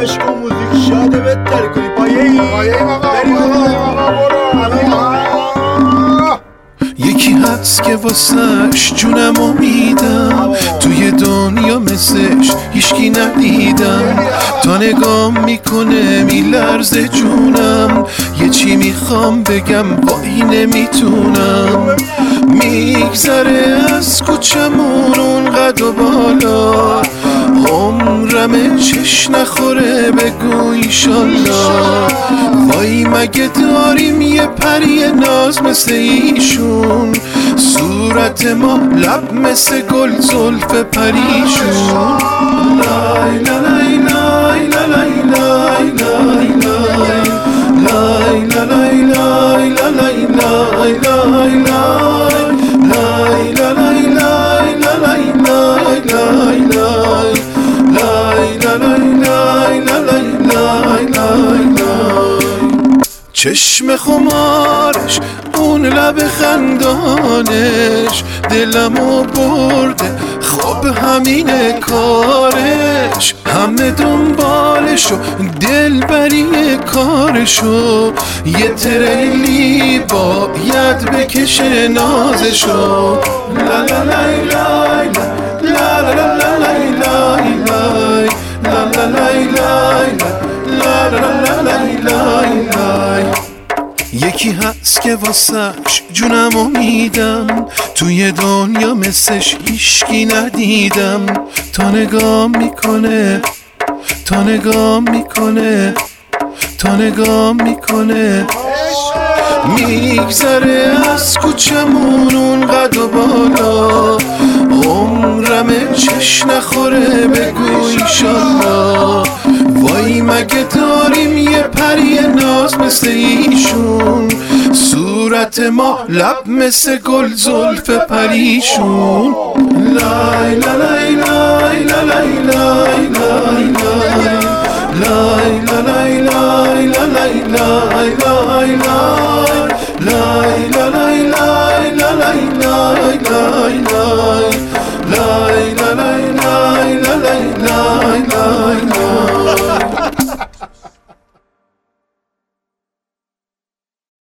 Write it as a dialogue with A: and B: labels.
A: عشق و موزیک شاده بهتر کنی پایه‌ای بریم
B: یکی هست که واسش جونمو میدم، توی دنیا مثلش هیچکی ندیدم. تا نگام میکنه میلرزه جونم، یه چی میخوام بگم وای نمیتونم. میگذره از کوچمون اون قد و بالا، عمرم چش نخوره بگو ایشالله. وای مگه داریم یه پری ناز مثل ایشون، صورت ما لب مثل گل زلف پریشون. لای لای لای لای لای لای لای لای لای لای لای لای چشم خمارش اون لب خندانش، دلمو برده خب همینه کارش. همه دنبالشو دلبری کارشو، یه تریلی باید بکشه نازشو. لا لا لای لای لا لا لا لای لای لای لا لا لای لای لا لا لای لای لای. یکی هست که واسش جونمو میدم، توی دنیا مثلش هیچکی ندیدم. تا نگام میکنه تا نگام میکنه تا نگام میکنه، میگذره از کوچمون اون قد و بالا، عمرم چش نخوره بگو ایشالله. وای مگه داریم یه پری ناز مثل ایشون، صورت ما لب مثل گل زلف پریشون. لای لای لای لای لای لای لای لای لای لای لای لای لای